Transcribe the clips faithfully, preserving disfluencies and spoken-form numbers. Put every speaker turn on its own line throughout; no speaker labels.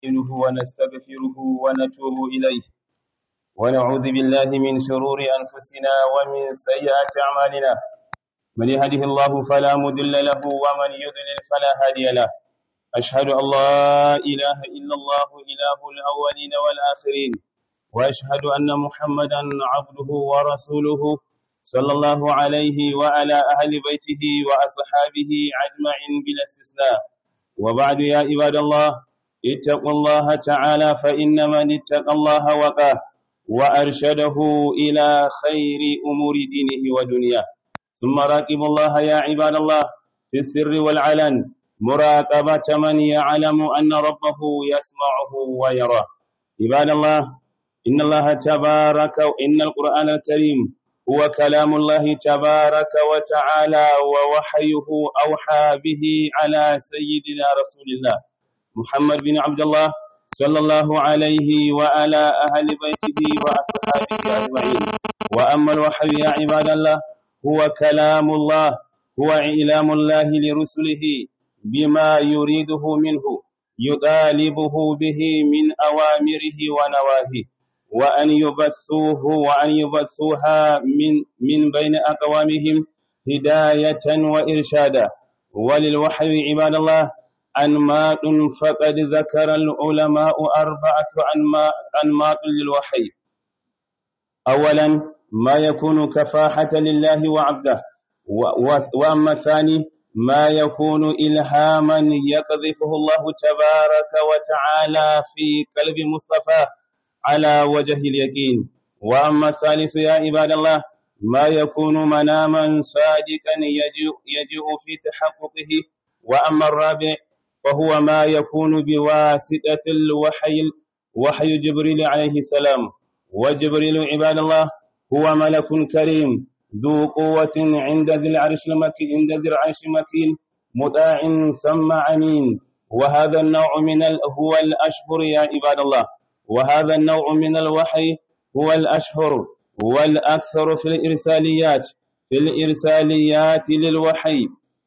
نستعينه ونستغفره ونتوب إليه ونعوذ بالله من شرور أنفسنا ومن سيئات أعمالنا من يهده الله فلا مضل له ومن يضلل فلا هادي له أشهد أن لا إله إلا الله إله الأولين والآخرين وأشهد أن محمدا عبده ورسوله صلى الله عليه وعلى أهل بيته وأصحابه أجمعين بلا استثناء وبعد يا عباد الله اتقوا الله تعالى فإن من اتقى الله وقاه وأرشده إلى خير أمور دينه ودنياه ثم راقبوا الله يا عباد الله في السر والعلن مراقبة من يعلم أن ربه يسمعه ويراه عباد الله إن الله تبارك إن القرآن الكريم هو كلام الله تبارك وتعالى ووحيه أوحى به على سيدنا رسول الله محمد بن عبد الله صلى الله عليه وعلى أهل بيته وأصحابه أجمعين وأما الوحي يا عباد الله هو كلام الله هو إعلام الله لرسله بما يريده منه يطالبه به من أوامره ونواهيه وأن يبثوه وأن يبثوها من من بين أقوامهم هداية وإرشادا وللوحي عباد الله أنماط فقد ذكر العلماء أربعة أنماط للوحي أولا ما يكون كفاحة لله وعبده وأما الثاني ما يكون إلهاما يقذفه الله تبارك وتعالى في قلب مصطفى على وجه اليقين وأما الثالث يا عباد الله ما يكون مناما صادقا يجيء, يجيء في تحققه وأما الرابع فهو ما يكون بواسطة الوحي وحي جبريل عليه السلام وجبريل عباد الله هو ملك كريم ذو قوة عند ذي العرش المكين عند ذي العرش مكين مطاع ثم أمين وهذا النوع من ال... هو الأشهر يا عباد الله وهذا النوع من الوحي هو الأشهر والأكثر في الإرساليات في الإرساليات للوحي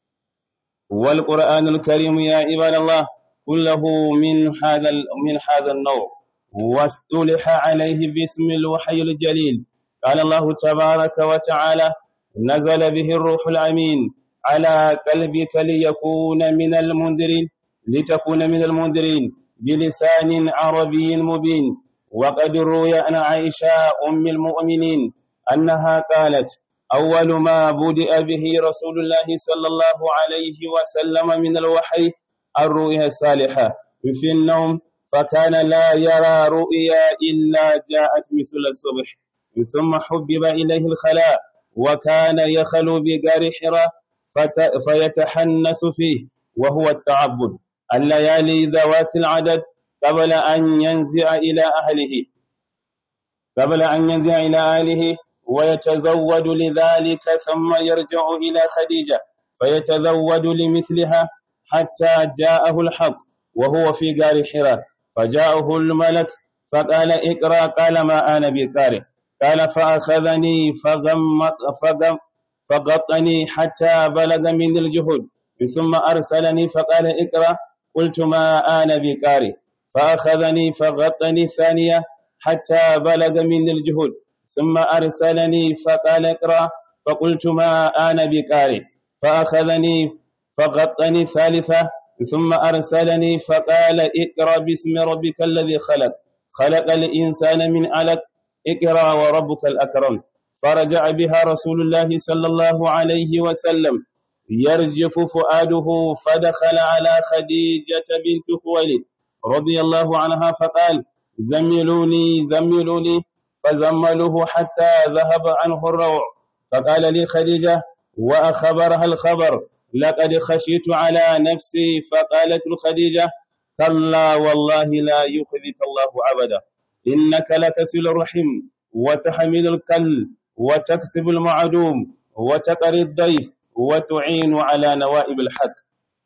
والقرآن الكريم يا عباد الله كله من هذا من هذا النوع واصطلح عليه باسم الوحي الجليل قال الله تبارك وتعالى نزل به الروح الأمين على قلبك ليكون من المنذرين لتكون من المنذرين بلسان عربي مبين وقد روي عن عائشة أم المؤمنين أنها قالت أول ما بدأ به رسول الله صلى الله عليه وسلم من الوحي الرؤيا الصالحة في النوم فكان لا يرى رؤيا إلا جاءت مثل الصبح ثم حبب إليه الخلاء وكان يخلو بغار حراء فيتحنث فيه وهو التعبد الليالي ذوات العدد قبل أن ينزع إلى أهله قبل أن ينزع إلى أهله ويتزود لذلك ثم يرجع إلى خديجة فيتزود لمثلها حتى جاءه الحق وهو في غار حراء فجاءه الملك فقال اقرأ قال ما أنا بقارئ قال فأخذني فغمط فغم فغطني حتى بلغ من الجهد ثم أرسلني فقال اقرأ قلت ما أنا بقارئ فأخذني فغطني الثانية حتى بلغ من الجهد ثم أرسلني فقال اقرأ فقلت ما أنا بقارئ فأخذني فغطني الثالثة ثم أرسلني فقال اقرأ باسم ربك الذي خلق خلق الإنسان من علق اقرأ وربك الأكرم فرجع بها رسول الله صلى الله عليه وسلم يرجف فؤاده فدخل على خديجة بنت خويلد رضي الله عنها فقال زملوني زملوني فزملوه حتى ذهب عنه الروع فقال لي خديجة وأخبرها الخبر لقد خشيت على نفسي فقالت الخديجة كلا والله لا يخذك الله أبدا إنك لتصل الرحم وتحمل الكل وتكسب المعدوم وتقري الضيف وتعين على نوائب الحق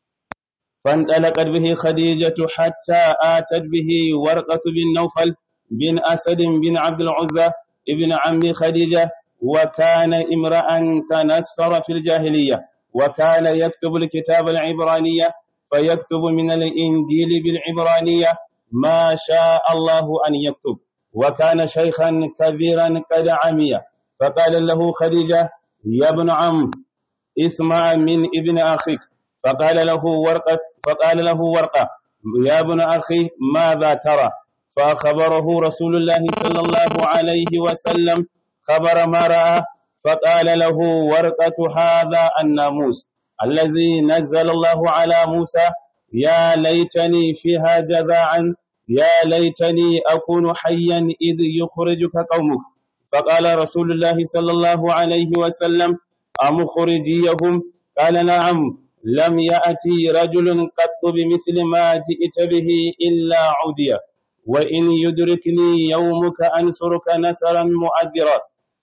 فانطلقت به خديجة حتى آتت به ورقة بن نوفل بن أسد بن عبد العزى ابن عم خديجة وكان امرأ تنصر في الجاهلية وكان يكتب الكتاب العبرانية فيكتب من الإنجيل بالعبرانية ما شاء الله أن يكتب، وكان شيخا كبيرا قد عمي. فقال له خديجة: يا ابن عم، اسمع من ابن أخيك. فقال له ورقة فقال له ورقة: يا ابن أخي، ماذا ترى؟ فأخبره رسول الله صلى الله عليه وسلم خبر ما رأى. فقال له ورقة: هذا الناموس الذي نزل الله على موسى، يا ليتني فيها جذاعا، يا ليتني أكون حيا إذ يخرجك قومك. فقال رسول الله صلى الله عليه وسلم: أمخرجيهم؟ قال: نعم، لم يأتي رجل قط بمثل ما جئت به إلا عدي، وإن يدركني يومك أنصرك نصرا مؤثرا.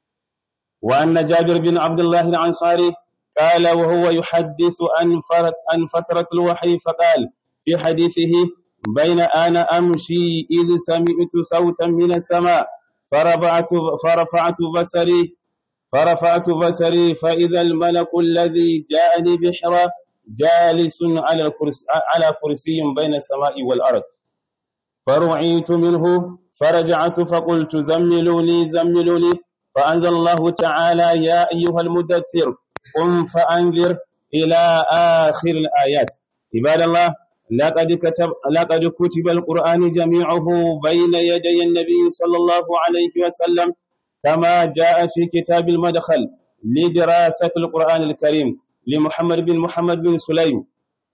وأن جابر بن عبد الله الأنصاري قال وهو يحدث عن فترة الوحي، فقال في حديثه: بين أنا أمشي إذ سمعت صوتا من السماء فرفعت, فرفعت بصري فرفعت بصري فإذا الملك الذي جاءني بحرى جالس على الكرسي على كرسي بين السماء والأرض، فرعيت منه فرجعت فقلت: زملوني زملوني. فأنزل الله تعالى: يا أيها المدثر قم فأنذر، إلى آخر الآيات. عباد الله، لقد كتب لقد كتب القرآن جميعه بين يدي النبي صلى الله عليه وسلم، كما جاء في كتاب المدخل لدراسة القرآن الكريم لمحمد بن محمد بن سليم،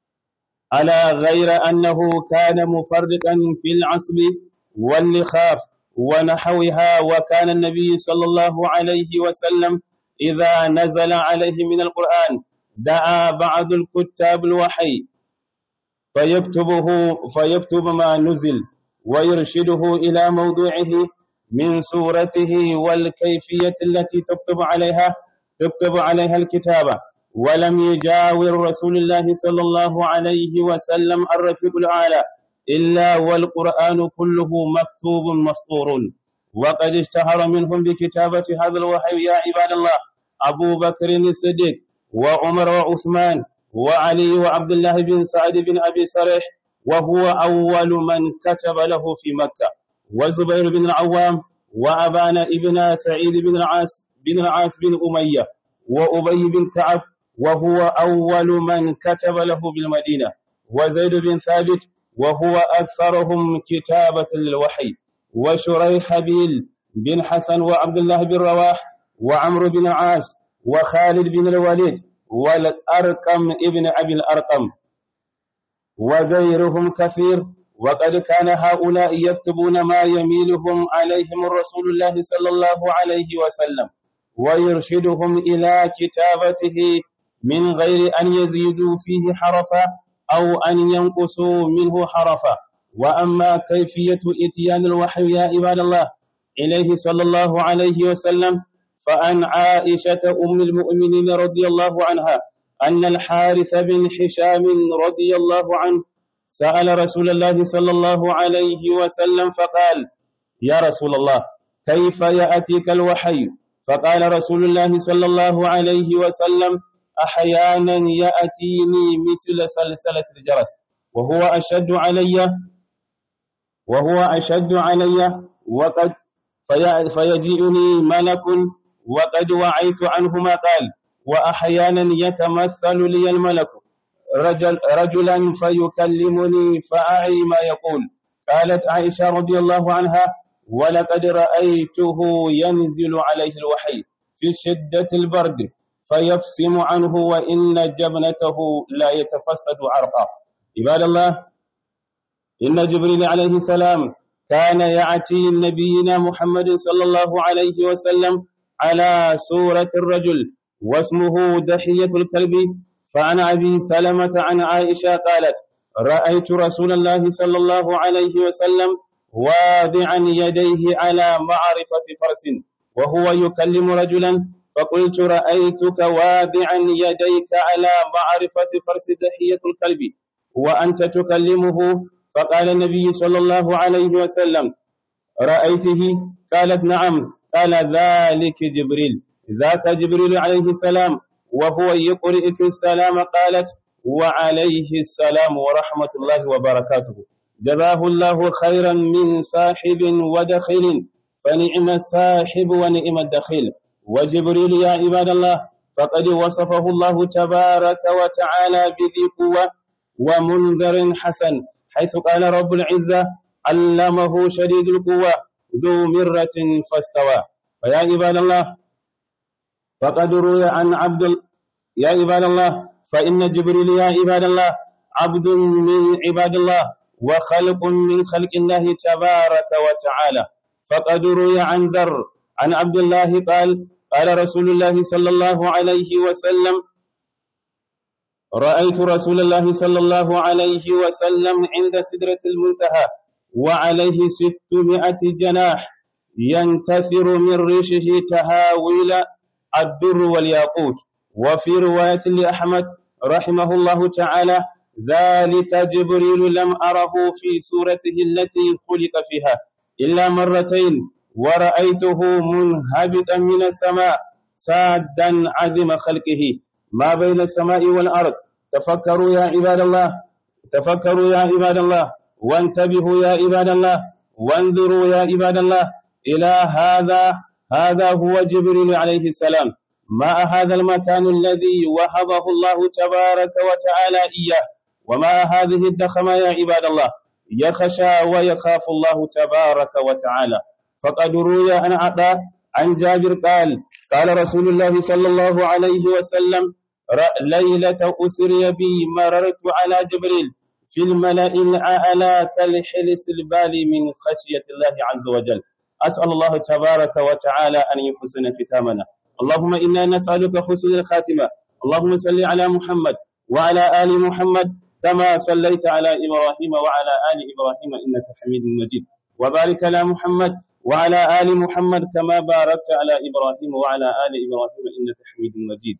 على غير أنه كان مفرقا في العصب واللخاف ونحوها. وكان النبي صلى الله عليه وسلم إذا نزل عليه من القرآن دعا بعض الكتاب الوحي فيكتبه فيكتب ما نزل ويرشده إلى موضوعه من سورته والكيفية التي تكتب عليها تكتب عليها الكتابة. ولم يجاور رسول الله صلى الله عليه وسلم الرفيق الأعلى إلا والقرآن كله مكتوب مسطور. وقد اشتهر منهم بكتابة هذا الوحي يا عباد الله أبو بكر الصديق وعمر وعثمان وعلي وعبد الله بن سعد بن أبي سريح، وهو أول من كتب له في مكة، وزبير بن العوام وأبان ابن سعيد بن العاص بن العاص بن أمية وأبي بن كعب، وهو أول من كتب له بالمدينة، وزيد بن ثابت وهو أكثرهم كتابة للوحي، وشريحبيل بن حسن وعبد الله بن رواح وعمرو بن عاص وخالد بن الوليد والأرقم ابن أبي الأرقم وغيرهم كثير. وقد كان هؤلاء يكتبون ما يميلهم عليهم الرسول الله صلى الله عليه وسلم ويرشدهم إلى كتابته من غير أن يزيدوا فيه حرفا أو أن ينقصوا منه حرفا. وأما كيفية إتيان الوحي يا عباد الله إليه صلى الله عليه وسلم، فعن عائشة أم المؤمنين رضي الله عنها أن الحارث بن حشام رضي الله عنه سأل رسول الله صلى الله عليه وسلم فقال: يا رسول الله، كيف يأتيك الوحي؟ فقال رسول الله صلى الله عليه وسلم: أحيانا يأتيني مثل سلسلة الجرس وهو أشد علي وهو أشد علي وقد فيجيئني ملك وقد وعيت عنه ما قال، وأحيانا يتمثل لي الملك رجل رجلا فيكلمني فأعي ما يقول. قالت عائشة رضي الله عنها: ولقد رأيته ينزل عليه الوحي في شدة البرد فيبسم عنه وإن جبنته لا يتفسد عرقا. عباد الله، إن جبريل عليه السلام كان يأتي نبينا محمد صلى الله عليه وسلم على صورة الرجل واسمه دحية الكلب. فعن أبي سلمة عن عائشة قالت: رأيت رسول الله صلى الله عليه وسلم واضعا يديه على معرفة فرس وهو يكلم رجلا، فقلت: رأيتك واضعا يديك على معرفة فرس دحية الكلب وأنت تكلمه. فقال النبي صلى الله عليه وسلم: رأيته؟ قالت: نعم. قال: ذلك جبريل ذاك جبريل عليه السلام وهو يقرئك السلام. قالت: وعليه السلام ورحمة الله وبركاته. جزاه الله خيرا من صاحب ودخيل، فنعم الصاحب ونعم الدخيل. وجبريل يا عباد الله فقد وصفه الله تبارك وتعالى بذي قوة ومنذر حسن، حيث قال رب العزة علمه شديد القوة ذو مرة فاستوى. فيا عباد الله فقد روي عن عبد ال... يا عباد الله فإن جبريل يا عباد الله عبد من عباد الله وخلق من خلق الله تبارك وتعالى. فقد روي عن ذر عن عبد الله قال قال رسول الله صلى الله عليه وسلم رأيت رسول الله صلى الله عليه وسلم عند سدرة المنتهى وعليه ستمائة جناح ينتثر من ريشه تهاويل الدر والياقوت. وفي رواية لأحمد رحمه الله تعالى ذلك جبريل لم أره في صورته التي خلق فيها إلا مرتين، ورأيته منهبطا من السماء سادا عظم خلقه ما بين السماء والأرض. تفكروا يا عباد الله تفكروا يا عباد الله وانتبهوا يا عباد الله وانظروا يا عباد الله إلى هذا هذا هو جبريل عليه السلام مع هذا المكان الذي وهبه الله تبارك وتعالى إياه، ومع هذه الضخامة يا عباد الله يخشى ويخاف الله تبارك وتعالى. فقد روي عن عطاء عن جابر قال قال رسول الله صلى الله عليه وسلم ليلة أسري بي مررت على جبريل في الملأ الأعلى كالحلس البالي من خشية الله عز وجل. أسأل الله تبارك وتعالى أن يحسن ختامنا. اللهم إنا نسألك حسن الخاتمة. اللهم صل على محمد وعلى آل محمد كما صليت على إبراهيم وعلى آل إبراهيم إنك حميد مجيد، وبارك على محمد وعلى آل محمد كما باركت على إبراهيم وعلى آل إبراهيم إنك حميد مجيد.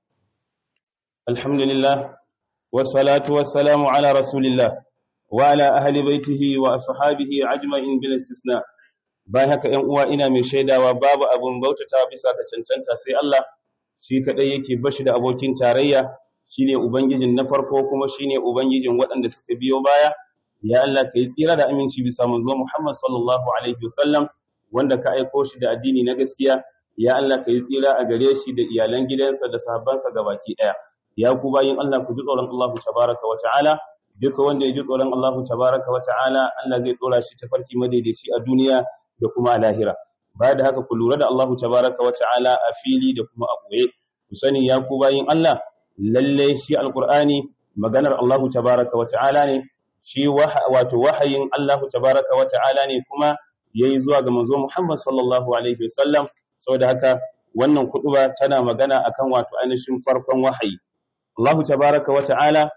الحمد لله والصلاة والسلام على رسول الله وعلى أهل بيته وأصحابه أجمعين بلا استثناء. bayan haka ‘yan uwa ina mai shaidawa babu abin bautata bisa ka cancanta sai Allah shi kaɗai yake bashi da abokin tarayya, shine ubangijin na farko kuma shine ubangijin waɗanda suka biyo baya. Ya Allah ka yi tsira da aminci bisa manzo Muhammad sallallahu alaihi wasallam wanda ka aiko shi da addini na gaskiya. Ya Allah ka yi tsira a gare shi da iyalan gidansa da sahabbansa gabaki ɗaya. Ya ku bayin Allah ku ji tsoron Allah tabaraka wa ta'ala. Duka wanda ya ji tsoron Allah tabaraka wa ta'ala Allah zai tsora shi tafarki madaidaici a duniya da kuma a lahira. Baya da haka ku lura da Allah tabaraka wa ta'ala a fili da kuma a ɓoye. Ku sani ya ku bayin Allah lalle shi alqur'ani maganar Allah tabaraka wa ta'ala ne, shi wato wahayin Allah tabaraka wa ta'ala ne kuma yayi zuwa ga manzo Muhammad sallallahu alaihi wasallam. Saboda haka wannan kutuba tana magana akan wato ainihin farkon wahayi. Allah tabaraka wa ta'ala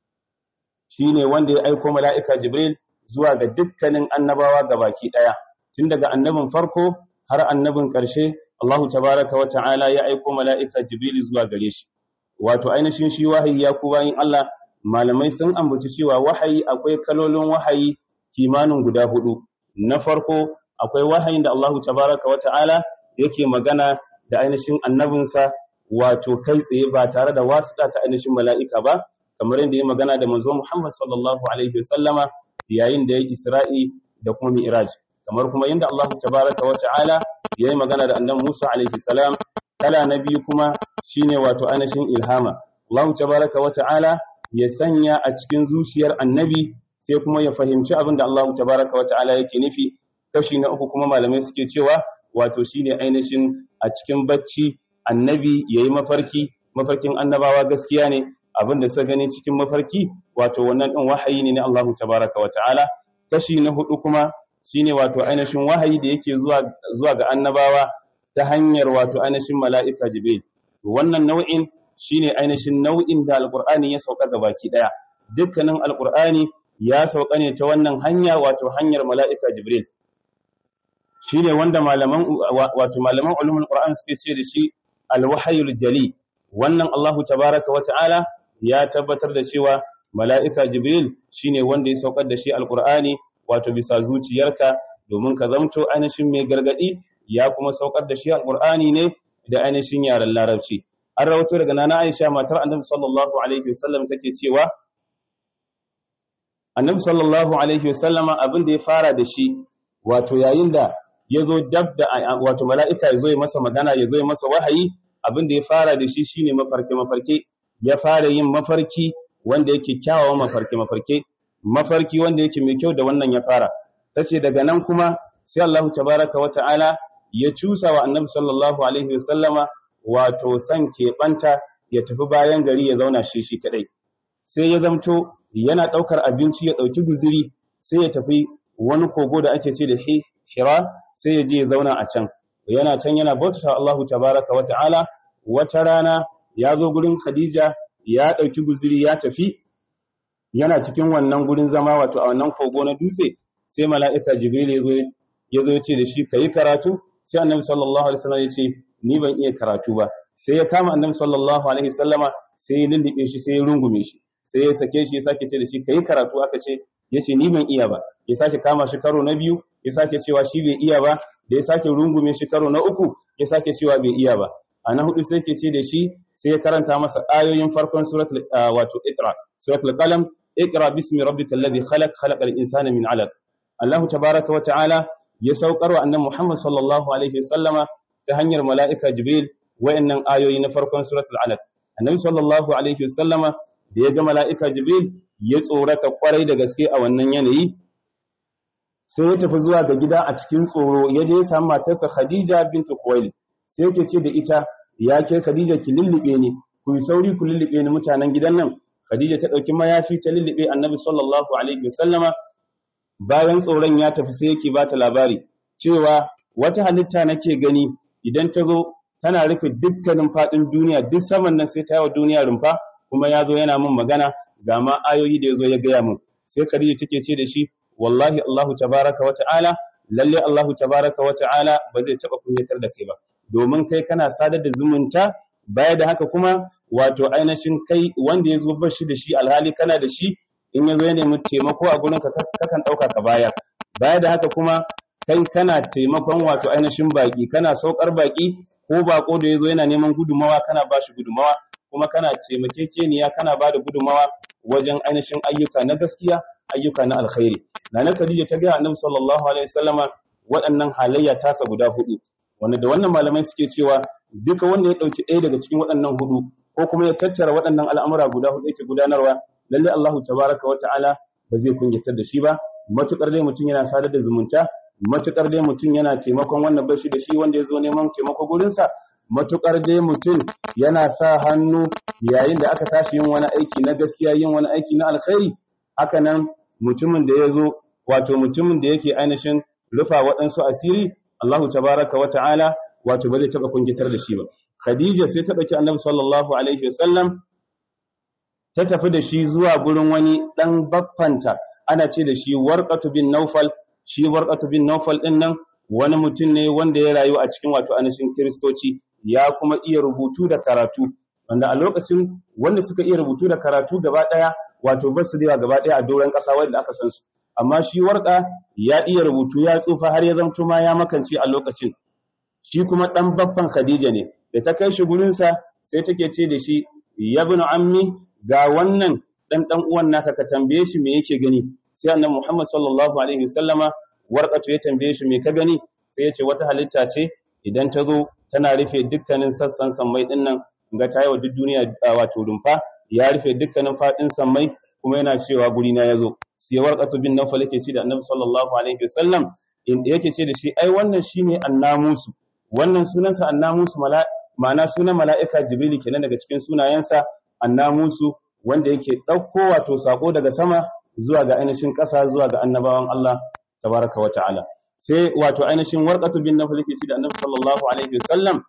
shine wanda ya aika mala'ika Jibril zuwa ga dukkanin annabawa gabaki daya. Tun daga annabin farko har annabin ƙarshe Allah tabaraka wa ta'ala ya aika mala'ika Jibril zuwa gare shi. Wato ainihin shi wahayi ya ku bayin Allah, malamai sun ambaci cewa wahayi akwai kalolin wahayi kimanin guda hudu. Na farko akwai wahayin da Allah tabaraka wa ta'ala yake magana da ainihin annabinsa wato kai tsaye ba tare da wasiƙa ta ainihin mala'ika ba, kamar yadda ya magana da manzo Muhammad sallallahu alaihi wasallama yayin da ya Isra'i da kuma Mi'raj. Kamar kuma yadda Allah tabaraka wa ta'ala ya yi magana da annabi Musa alaihi salam. Kala na biyu kuma shine wato ainihin ilhama. Allah tabaraka wa ta'ala ya sanya a cikin zuciyar annabi sai kuma ya fahimci abin da Allah tabaraka wa ta'ala yake nufi. Kashi na uku kuma malamai suke cewa wato shine ainihin a cikin bacci annabi yayi mafarki, mafarkin annabawa gaskiya ne, abin da suka gani cikin mafarki wato wannan din wahayi ne na Allah tabaraka wa ta'ala. Kashi na hudu kuma shine wato ainihin wahayi da yake zuwa zuwa ga annabawa ta hanyar wato ainihin mala'ika Jibril. Wannan nau'in shine ainihin nau'in da alqur'ani ya sauka ga baki daya. Dukkanin alqur'ani ya sauka ne ta wannan hanya wato hanyar mala'ika Jibril. Shine wanda malaman wato malaman ulumul qur'an suke ce da shi alwahyul jali. Wannan Allahu tabaaraka wa ta'ala ya tabbatar da cewa mala'ika Jibril shine wanda ya saukar da shi alqur'ani wato bisa zuciyarka domin ka zamto ainihin mai gargadi, ya kuma saukar da shi alqur'ani ne da ainihin yaren larabci. An rawaito daga nana Aisha matar Annabi sallallahu alaihi wasallam take cewa annabi sallallahu alaihi wasallama abin da ya fara da shi wato yayin da ya zo dab da wato mala'ika ya zo ya masa magana ya zo ya masa wahayi abin da ya fara da shi shine mafarke mafarke ya fara yin mafarki wanda yake kyawawan mafarke mafarke mafarki wanda yake mai kyau da wannan ya fara tace daga nan kuma sai Allah tabaraka wa ta'ala ya cusa wa annabi sallallahu alaihi wasallama wato san keɓanta ya tafi bayan gari ya zauna shi shi kadai sai ya zamto yana daukar abinci ya dauki guziri sai ya tafi wani kogo da ake ce da Hira sai ya je ya zauna a can yana can yana bautata Allah tabaraka wa ta'ala wata rana ya zo gurin Khadija ya dauki guziri ya tafi yana cikin wannan gurin zama wato a wannan kogo na dutse sai mala'ika Jibril ya zo ya zo ya ce da shi kai karatu sai annabi sallallahu alaihi wasallam ya ce ni ban iya karatu ba sai ya kama annabi sallallahu alaihi wasallama sai ya lullube shi sai ya rungume shi sai ya sake shi ya sake ce da shi kai karatu aka ce yace ni ban iya ba ya sake kama shi karo na biyu ya sake cewa shi bai iya ba da ya sake rungume shi karo na uku ya sake cewa bai iya ba a na hudu sai ke ce da shi sai ya karanta masa ayoyin farkon suratul wato Iqra suratul Qalam Iqra bismi rabbikal ladhi khalaq khalaqal insana min 'alaq Allah tabaaraka wa ta'ala ya saukar wa annabi Muhammad sallallahu alaihi wasallama ta hanyar mala'ika Jibril wayannan ayoyi na farkon suratul Alaq annabi sallallahu alaihi wasallama da ya ga mala'ika Jibril ya tsorata kwarai da gaske a wannan yanayi sai ya tafi zuwa ga gida a cikin tsoro ya je ya samu matarsa Khadija bint Khuwailid sai yake ce da ita ya ke Khadija ki lullube ni ku yi sauri ku lullube ni mutanen gidan nan Khadija ta dauki mayafi ta lullube annabi sallallahu alaihi wasallama bayan tsoron ya tafi sai yake bata labari cewa wata halitta nake gani idan ta zo tana rufe dukkanin fadin duniya duk saman nan sai ta yi wa duniya rumfa kuma ya zo yana min magana ga ma ayoyi da ya zo ya gaya min sai Khadija take ce da shi wallahi Allahu tabaraka wa ta'ala lalle Allahu tabaraka wa ta'ala ba zai taba kunyatar da kai ba domin kai kana sadar da zumunta baya da haka kuma wato ainihin kai wanda ya zo bar shi da shi alhali kana da shi in ya zo ya nemi taimako a gurin ka kakan dauka ka bayar baya da haka kuma kai kana taimakon wato ainihin baki kana saukar baki ko bako da ya zo yana neman gudumawa kana ba shi gudumawa kuma kana taimakekeniya kana ba da gudumawa wajen ainihin ayyuka na gaskiya ayyuka na alkhairi nana Khadija ta ga Annabi sallallahu alaihi wasallama waɗannan halayya tasa guda hudu wanda da wannan malamai suke cewa duka wanda ya dauki ɗaya daga cikin waɗannan hudu ko kuma ya tattara waɗannan al'amura guda hudu yake gudanarwa lalle Allahu tabaraka wa ta'ala ba zai kunyatar da shi ba matukar dai mutum yana sadar da zumunta matukar dai mutum yana taimakon wannan bashi da shi wanda ya zo neman taimako gurin sa matukar dai mutum yana sa hannu yayin da aka tashi yin wani aiki na gaskiya yin wani aiki na alkhairi haka nan mutumin da ya zo wato mutumin da yake ainihin rufa waɗansu asiri Allahu tabaraka wa ta'ala wato ba zai taɓa kungitar da shi ba Khadija sai ta ɗauki Annabi sallallahu alaihi wasallam ta tafi da shi zuwa gurin wani ɗan baffanta ana ce da shi Warqatu bin Nawfal shi Warqatu bin Nawfal ɗin nan wani mutum ne wanda ya rayu a cikin wato ainihin Kiristoci ya kuma iya rubutu da karatu wanda a lokacin wanda suka iya rubutu da karatu gaba ɗaya wato ba su da gaba ɗaya a doron ƙasa wanda aka san su amma shi Warqa ya iya rubutu ya tsufa har ya zanto ma ya makance a lokacin shi kuma dan baffan Khadija ne da ta kai shi gurin sa sai take ce da shi ya ibn ammi ga wannan dan dan uwan naka ka tambaye shi me yake gani sai annabi Muhammad sallallahu alaihi wasallama Warqatu ya tambaye shi me ka gani sai ya ce wata halitta ce idan ta zo tana rufe dukkanin sassan sammai din nan ga ta yi wa duk duniya wato rumfa ya rufe dukkanin fadin sammai kuma yana cewa guri na yazo sai Warqatu bin Nawfal yake ce da Annabi sallallahu alaihi wasallam in yake ce da shi ai wannan shine annamusu wannan sunansa annamusu ma'ana sunan mala'ika Jibril kenan daga cikin sunayensa annamusu wanda yake dauko wato sako daga sama zuwa ga ainihin ƙasa zuwa ga annabawan Allah tabaraka wa ta'ala sai wato ainihin Warqatu bin Nawfal yake ce da Annabi sallallahu alaihi wasallam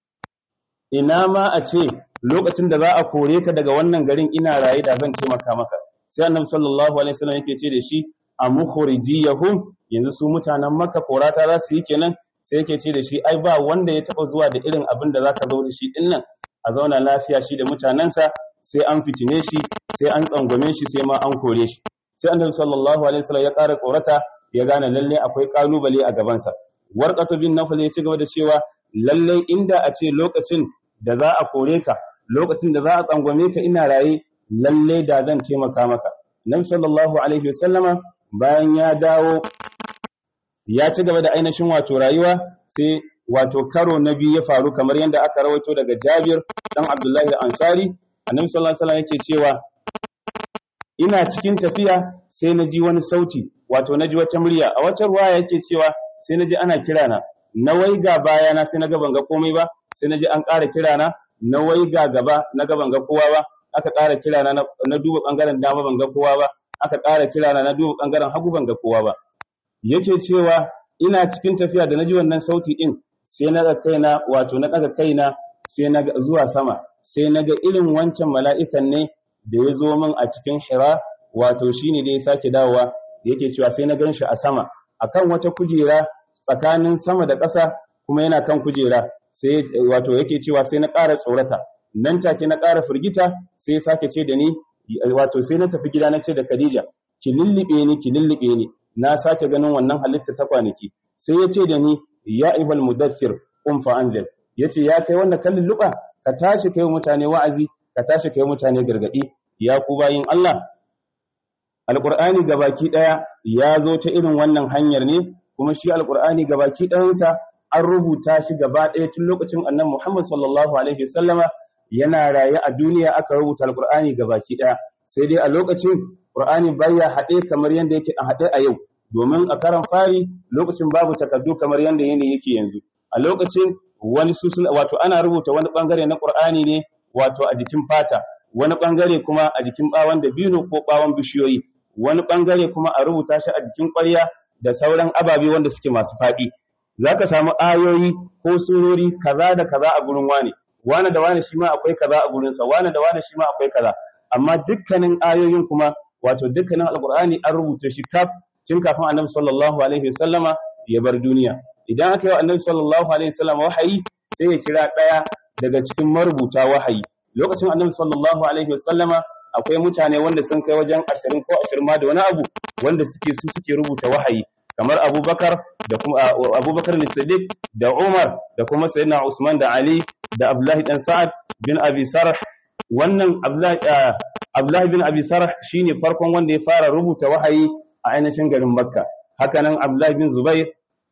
ina ma a ce lokacin da za a kore ka daga wannan garin ina raye da zan taimaka maka sai Annabi sallallahu alaihi wasallam yake ce da shi a mukhrijiyahum yanzu su mutanen Makka korata za su yi kenan sai yake ce da shi ai ba wanda ya taba zuwa da irin abin da zaka zo da shi din nan a zauna lafiya shi da mutanansa sai an fitine shi sai an tsangwame shi sai ma an kore shi sai Annabi sallallahu alaihi wasallam ya ƙara tsorata ya gane lalle akwai kalubale a gabansa Warqatu bin Nawfal ya ci gaba da cewa lalle inda a ce lokacin da za a kore ka lokacin da za a tsangwame ka ina raye lalle da zan taimaka maka Nabi sallallahu alaihi wasallama bayan ya dawo ya ci gaba da ainihin wato rayuwa, sai wato karo na biyu ya faru kamar yadda aka rawaito daga Jabir dan Abdullahi al-Ansari. Annabi sallallahu alaihi wasallam yake cewa ina cikin tafiya sai na ji wani sauti, wato na ji wata murya. A wata ruwaya yake cewa sai na ji ana kirana, na waiga bayana sai na ga ban ga komai ba, sai na ji an ƙara kirana, na waiga gaba na ga ban ga kowa ba, aka ƙara kirana na duba ɓangaren dama ban ga kowa ba, aka ƙara kirana na duba ɓangaren hagu ban ga kowa ba. Yake cewa ina cikin tafiya da na ji wannan sauti ɗin, sai na ga kaina, wato na ɗaga kaina sai na ga zuwa sama, sai na ga irin wancan mala'ikan ne da ya zo min a cikin Hira, wato shine da ya sake dawowa. Yake cewa sai na gan shi a sama akan wata kujera tsakanin sama da ƙasa, kuma yana kan kujera. Sai wato yake cewa sai na ƙara tsorata, nan take na ƙara firgita. Sai ya sake ce da ni, wato sai na tafi gida na ce da Khadija, ki lullube ni ki lullube ni, na sake ganin wannan halitta ta kwanaki. Sai ya ce da ni, ya ayyuhal mudaththir qum fa anzir, yace ya kai wanda kan lulluba, ka tashi kai mutane wa'azi, ka tashi kai mutane gargadi. Ya ku bayin Allah, alqur'ani gabaki daya ya zo ta irin wannan hanyar ne, kuma shi alqur'ani gabaki dayansa an rubuta shi gaba daya tun lokacin annabi Muhammad sallallahu alaihi wasallama yana raye a duniya aka rubuta alqur'ani gabaki daya. Sai dai a lokacin qur'ani baya hade kamar yanda yake a hade a yau, domin a karan fari lokacin babu takardu kamar yanda yene yake yanzu. A lokacin wani su wato ana rubuta wani bangare na qur'ani ne wato a jikin fata, wani bangare kuma a jikin bawon dabino ko bawon bishiyoyi, wani bangare kuma a rubuta shi a jikin ƙwarya da sauran ababe wanda suke masu faɗi. Zaka samu ayoyi ko surori kaza da kaza a gurin wani, wani da wani shi ma akwai kaza a gurinsa, wani da wani shi ma akwai kaza. Amma dukkanin ayoyin kuma wato dukkanin alqur'ani an rubuta shi kaf tun kafin annabi sallallahu alaihi wasallama ya bar duniya. Idan aka yi wa annabi sallallahu alaihi wasallama wahayi, sai ya kira ɗaya daga cikin marubuta wahayi. Lokacin annabi sallallahu alaihi wasallama akwai mutane wanda sun kai wajen ashirin ko ashirin ma da wani abu wanda suke su suke rubuta wahayi, kamar Abubakar da kuma Abubakar as-Siddiq da Umar da kuma Sayyidina Usman da Ali da Abdullah dan Sa'ad bin Abi Sarh. Wannan Abdullah Abdullah bin Abi Sarh shine farkon wanda ya fara rubuta wahayi a ainihin garin Makka. Haka nan Abdullah bin Zubair,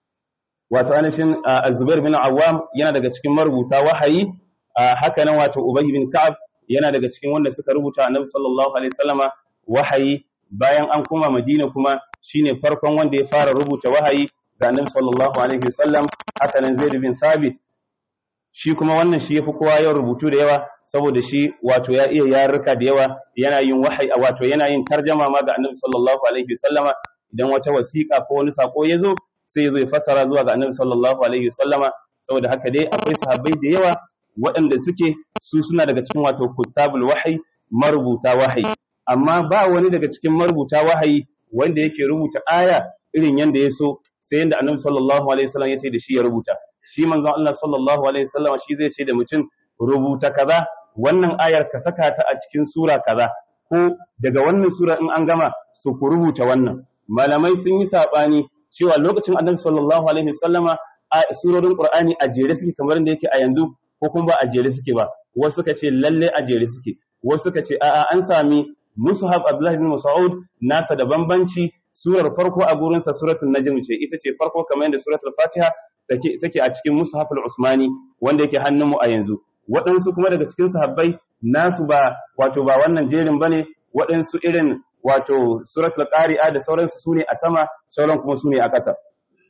wato ainihin Az-Zubair bin Awwam yana daga cikin marubuta wahayi. Haka nan wato Ubay bin Ka'ab yana daga cikin wanda suka rubuta Annabi sallallahu alaihi wasallama wahayi. Bayan an koma Madina kuma shine farkon wanda ya fara rubuta wahayi ga Annabi sallallahu alaihi wasallam. Haka nan Zaid bin Thabit, shi kuma wannan shi yafi kowa yawan rubutu da yawa, saboda shi wato ya iya yarurruka da yawa, yana yin wahayi wato yana yin tarjuma ma ga Annabi sallallahu alaihi wasallama. Idan wata wasiƙa ko wani sako ya zo, sai ya zo ya fassara zuwa ga Annabi sallallahu alaihi wasallama. Saboda haka dai akwai sahabbai da yawa waɗanda suke su suna daga cikin wato kutabul wahyi, marubuta wahayi. Amma ba wani daga cikin marubuta wahayi wanda yake rubuta aya irin yanda ya so, sai yanda Annabi sallallahu alaihi wasallam ya ce da shi ya rubuta. Shi manzon Allah sallallahu alaihi wasallam shi zai ce da mutum rubuta kaza, wannan ayar ka saka ta a cikin sura kaza, ko daga wannan sura in an gama su ku rubuta wannan. Malamai sun yi sabani cewa lokacin Annabi sallallahu alaihi wasallama a surorin Qur'ani a jere suke kamar yadda yake a yanzu, ko kuma ba a jere suke ba. Wasu suka ce lalle a jere suke, wasu suka ce a'a an sami Mushaf Abdullah bin Mas'ud nasa da bambanci. Surar farko a gurin sa suratul Najm ce, ita ce farko kamar yadda suratul Fatiha take take a cikin Mushaf al-Usmani wanda yake hannunmu a yanzu. Waɗansu kuma daga cikin sahabbai nasu ba wato ba wannan jerin bane, waɗansu irin wato suratul Qari'a da sauransu sune a sama, sauran kuma sune a ƙasa.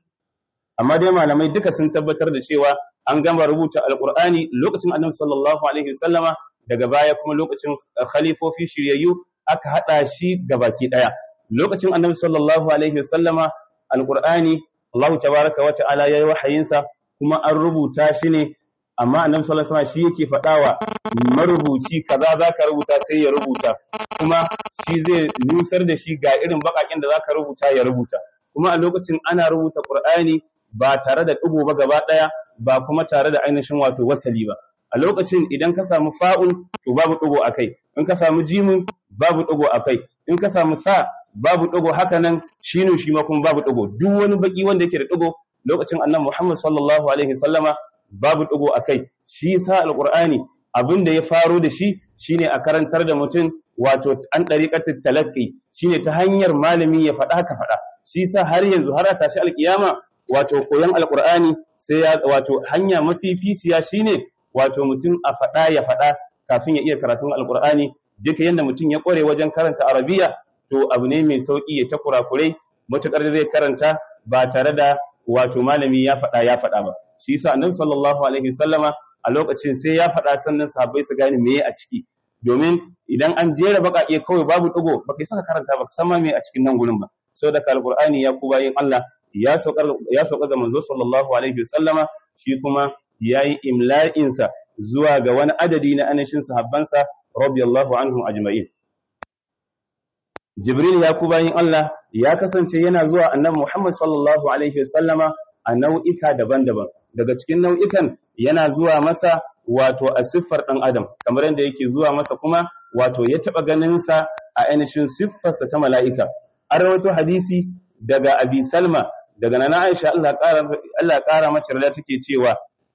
Amma dai malamai duka sun tabbatar da cewa an gama rubuta alqur'ani lokacin Annabi sallallahu alaihi wasallama, daga baya kuma lokacin khalifofi shiryayyu aka hada shi gabaki daya. Lokacin Annabi sallallahu alaihi wasallama alqur'ani Allah tabaaraka wa ta'ala yayi wahayinsa kuma an rubuta shi ne, amma Annabi sallallahu alaihi wasallam shi yake fadawa marubuci kaza zaka rubuta sai ya rubuta, kuma shi zai nusar da shi ga irin bakakin da zaka rubuta ya rubuta. Kuma a lokacin ana rubuta Qur'ani ba tare da ɗigo ba gaba ɗaya, ba kuma tare da ainihin wato wasali ba. A lokacin idan ka samu fa'un to babu ɗigo a kai, in ka samu jimin babu ɗigo a kai, in ka samu sa babu ɗigo, haka nan shinu shi ma kuma babu ɗigo. Duk wani baki wanda yake da ɗigo lokacin Annabi Muhammad sallallahu alaihi wasallama babu ɗigo a kai. Shi sa alqur'ani abin da ya faro da shi shine a karantar da mutum wato an dariqatul talaqqi shine ta hanyar malami ya faɗa ka faɗa shi sa har yanzu har a tashi alkiyama wato koyon alqur'ani sai ya wato hanya mafificiya shine wato mutum a faɗa ya faɗa kafin ya iya karatun alqur'ani duka yanda mutum ya kware wajen karanta arabiya to abu ne mai sauki ya ta kurakurai matukar zai karanta ba tare da wato malami ya faɗa ya faɗa ba shi yasa annabi sallallahu alaihi wasallama a lokacin sai ya faɗa sannan sahabbai su gane meye a ciki domin idan an jera baƙaƙe kawai babu ɗigo baka saka karanta ba san ma me a cikin nan gurin ba saboda alqur'ani ya ku bayin Allah ya sauka ya sauka ga manzo sallallahu alaihi wasallama shi kuma yayi imla'in sa zuwa ga wani adadi na anashin sahabbansa radiyallahu anhum ajma'in Jibril ya ku bayin Allah ya kasance yana zuwa annabi Muhammad sallallahu alaihi wasallama a nau'ika daban-daban daga cikin nau'ikan yana zuwa masa wato a siffar ɗan adam kamar yadda yake zuwa masa kuma wato ya taɓa ganinsa a ainihin siffarsa ta mala'ika an rawaito hadisi daga abi salma daga nana aisha Allah ƙara mace rada take cewa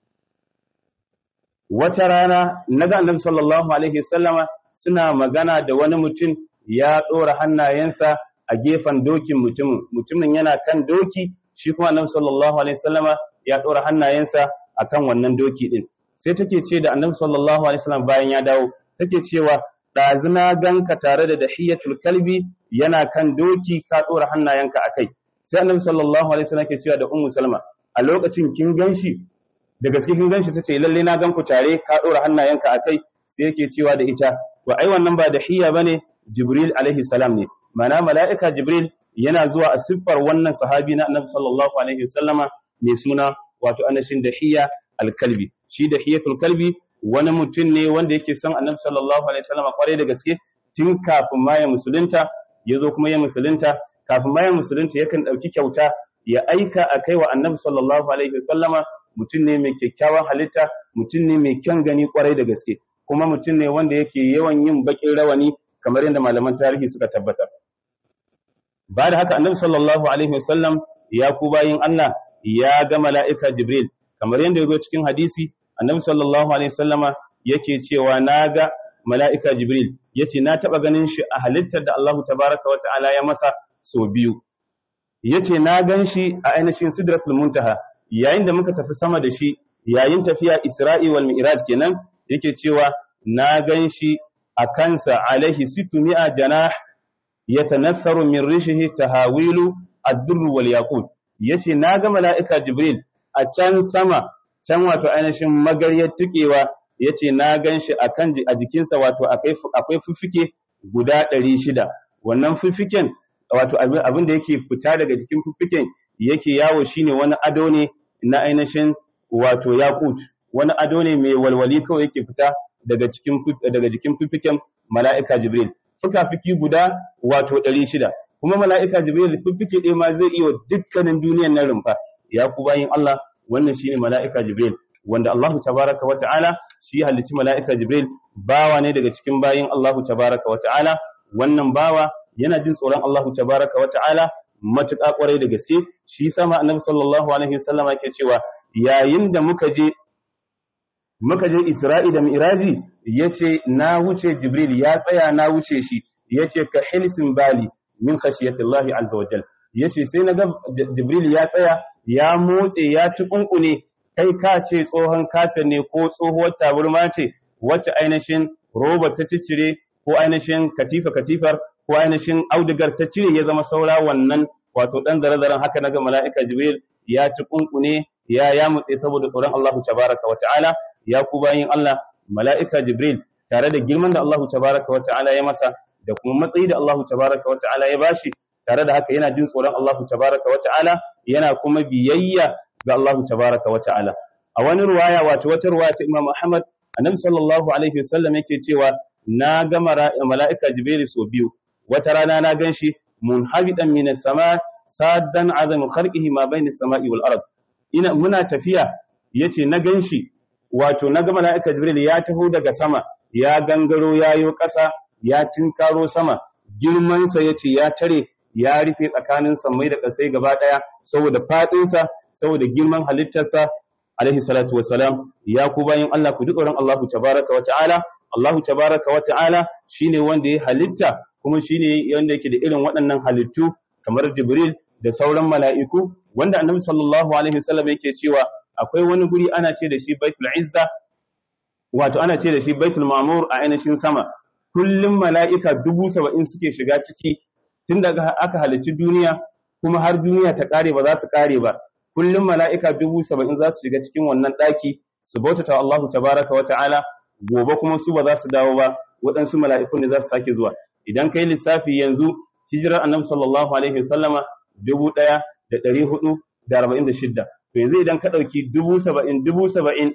wata rana naga annabi sallallahu alaihi wasallama suna magana da wani mutum ya ɗora hannayensa a gefen dokin mutumin mutumin yana kan doki shi kuma annabi sallallahu alaihi wasallama ya ɗora hannayensa akan wannan doki din sai take ce da annabi sallallahu alaihi wasallam bayan ya dawo take cewa ɗazuna ganka tare da dahiyatul kalbi yana kan doki ka ɗora hannayenka akai sai annabi sallallahu alaihi wasallam ke cewa da ummu salma a lokacin kin ganshi da gaske kin ganshi tace lalle na ganku tare ka ɗora hannayenka akai sai yake cewa da ita wa ai wannan ba dahiya bane jibril alaihi salam ne mana mala'ika jibril yana zuwa a siffar wannan sahabi na annabi sallallahu alaihi wasallama mai suna wato anashin dahiya alkalbi shi dahiyatul kalbi wani mutum ne wanda yake son annabi sallallahu alaihi wasallama kwarai da gaske tun kafin ma ya musulunta yazo kuma ya musulunta kafin ma ya musulunta yakan dauki kyauta ya aika a kai wa annabi sallallahu alaihi wasallama mutum ne mai kyakkyawan halitta mutum ne mai kyan gani kwarai da gaske kuma mutum ne wanda yake yawan yin bakin rawani kamar yadda malaman tarihi suka tabbatar ba da haka annabi sallallahu alaihi wasallam ya ku bayin Allah ya ga mala'ika Jibril kamar yadda ya zo cikin hadisi annabi sallallahu alaihi wasallama yake cewa na ga mala'ika Jibril yace na taba ganin shi a halittar da Allah tabaraka wa ta'ala ya masa so biyu yace na gan shi a ainihin sidratul muntaha yayin da muka tafi sama da shi yayin tafiya Isra'i wal Mi'raj kenan yake cewa na gan shi a kansa alaihi sittumi'a janah yatanassaru min rishihi tahawilu ad-durr wal yaqut yace na ga mala'ika Jibril a can sama can wato ainihin magaryar tukewa yace na ganshi akan a jikinsa wato akwai akwai fuffuke guda ɗari shida wannan fuffuken wato abin da yake fita daga jikin fuffuken yake yawo shine wani ado ne na ainihin wato yaqut wani ado ne mai walwali kawai yake fita daga cikin daga jikin fuffuken mala'ika Jibril fuka-fuki guda wato ɗari shida kuma mala'ika Jibril fuffuke ɗaya ma zai iya dukkanin duniyar nan rumfa ya ku bayin Allah wannan shine mala'ika Jibril wanda Allahu tabaraka wa ta'ala shi halicci mala'ika Jibril bawa ne daga cikin bayin Allahu tabaraka wa ta'ala wannan bawa yana jin tsoron Allahu tabaraka wa ta'ala matuƙa ƙwarai da gaske shi sama annabi sallallahu alaihi wasallam yake cewa yayin da muka je muka je Isra'i da Mi'raji yace na wuce Jibril ya tsaya na wuce shi yace ka hilsin bali min khashiyatillahi azza wa jalla yace sai naga Jibril ya tsaya ya motse ya tukunkune kai ka ce tsohon kafin ne ko tsohuwar taburma ce wacce ainihin roba ta cicire ko ainihin katifa katifar ko ainihin audigar ta cire ya zama saura wannan wato dan zare-zaren haka naga mala'ika Jibril ya tukunkune ya ya mutse saboda tsoron Allahu tabaraka wa ta'ala ya ku bayin Allah mala'ika Jibril tare da girman da Allahu tabaraka wa ta'ala ya masa da kuma matsayi da Allahu tabaraka wa ta'ala ya bashi tare da haka yana jin tsoron Allahu tabaraka wa ta'ala yana kuma biyayya ga Allahu tabaraka wa ta'ala a wani ruwaya wato wata ruwaya ta Imam Ahmad annabi sallallahu alaihi wasallam yake cewa na ga mala'ika Jibril so biyu wata rana na ganshi munhabidan minas sama saddan azamu khalqihi ma bayna as-sama'i wal ard ina muna tafiya yace na ganshi wato na ga mala'ika Jibril ya taho daga sama ya gangaro yayo ƙasa ya tinkaro sama girman sa yace ya tare ya rufe tsakanin sammai da ƙasai gaba daya saboda fadin sa saboda girman halittarsa alaihi salatu wassalam ya ku bayin Allah ku duƙoran Allahu tabaraka wa ta'ala Allahu tabaraka wa ta'ala shine wanda ya halitta kuma shine wanda yake da irin waɗannan halittu kamar Jibril da sauran mala'iku wanda Annabi sallallahu alaihi wasallam yake cewa akwai wani guri ana ce da shi Baitul Izza wato ana ce da shi Baitul Ma'mur a ainihin sama kullum mala'ika dubu saba'in suke shiga ciki tun daga aka halicci duniya kuma har duniya ta kare ba za su kare ba kullum mala'ika dubu saba'in za su shiga cikin wannan ɗaki su bautata Allahu tabaraka wa ta'ala gobe kuma su ba za su dawo ba waɗansu mala'ikun ne za su sake zuwa idan kai lissafi yanzu hijirar annabi sallallahu alaihi wasallama dubu ɗaya da ɗari hudu da arba'in da shidda to yanzu idan ka ɗauki dubu saba'in dubu saba'in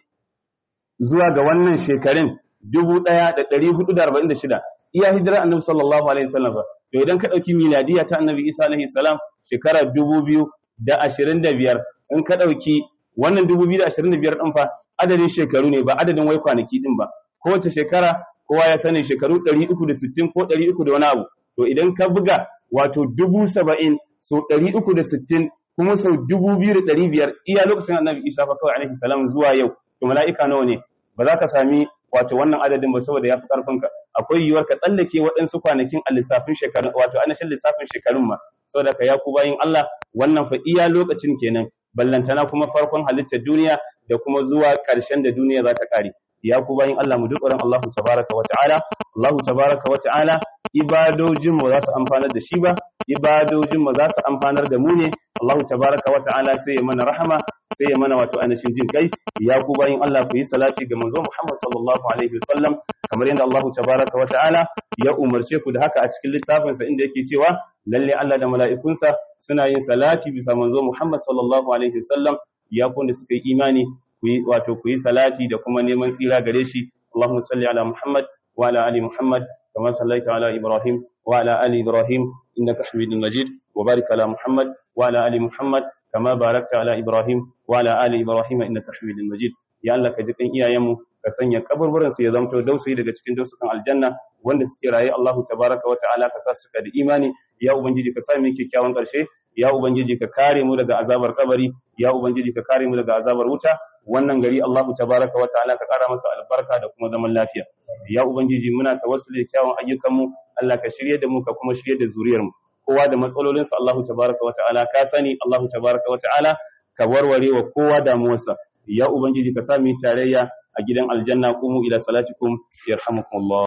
zuwa ga wannan shekarun dubu ɗaya da ɗari hudu da arba'in da shida iya hijirar annabi sallallahu alaihi wasallam to idan ka ɗauki miladiya ta annabi isa alaihi salam shekara dubu biyu da ashirin da biyar in ka ɗauki wannan dubu biyu da ashirin da biyar ɗin fa adadin shekaru ne ba adadin wai kwanaki ɗin ba kowace shekara kowa ya sani shekaru ɗari uku da sittin ko ɗari uku da wani abu to idan ka buga wato dubu saba'in so ɗari uku da sittin kuma sau dubu biyu da ɗari biyar iya lokacin annabi isa fa kawai alaihi salam zuwa yau to mala'ika nawa ne ba za ka sami wato wannan adadin ba saboda ya fi ƙarfinka akwai yiwuwar ka tsallake waɗansu kwanakin a lissafin shekarun wato anashin lissafin shekarun ma saboda ka ya ku bayin Allah wannan fa iya lokacin kenan ballantana kuma farkon halittar duniya da kuma zuwa ƙarshen da duniya za ta ƙare ya ku bayin Allah mu duk ƙoran Allah tabaraka wa ta'ala Allah tabaraka wa ta'ala ibadojin mu za su amfanar da shi ba ibadojin mu za su amfanar da mu ne Allah tabaraka wa ta'ala sai ya mana rahama sai ya mana wato anashin jin kai ya ku bayin Allah ku yi salati ga manzo Muhammad sallallahu alaihi wasallam kamar yadda Allah tabaraka wa ta'ala ya umarce ku da haka a cikin littafin sa inda yake cewa lalle Allah da mala'ikunsa suna yin salati bisa manzo Muhammad sallallahu alaihi wasallam ya ku da suka yi imani ku yi wato ku yi salati da kuma neman tsira gare shi Allahumma salli ala Muhammad wa ala ali Muhammad kama sallaita ala Ibrahim wa ala ali Ibrahim innaka Hamidum Majid wa barik ala Muhammad wa ala ali Muhammad kama barakta ala Ibrahim wa ala ali Ibrahim innaka Hamidum Majid ya Allah ka ji kan iyayenmu ka sanya kaburburan su ya zamto dausayi daga cikin dausukan aljanna wanda suke raye Allahu tabaraka wa ta'ala ka sa su ka da imani ya ubangiji ka sa mu kyakkyawan karshe ya ubangiji ka kare mu daga azabar kabari ya ubangiji ka kare mu daga azabar wuta wannan gari Allahu tabaraka wa ta'ala ka kara masa albarka da kuma zaman lafiya ya ubangiji muna tawassuli kyawun ayyukan mu Allah ka shirye da mu ka kuma shirye da zuriyar mu kowa da matsalolinsa Allahu tabaraka wa ta'ala ka sani Allahu tabaraka wa ta'ala ka warware wa kowa damuwarsa ya ubangiji ka sa mu tarayya a gidan aljanna qumu ila salatikum yarhamukumullah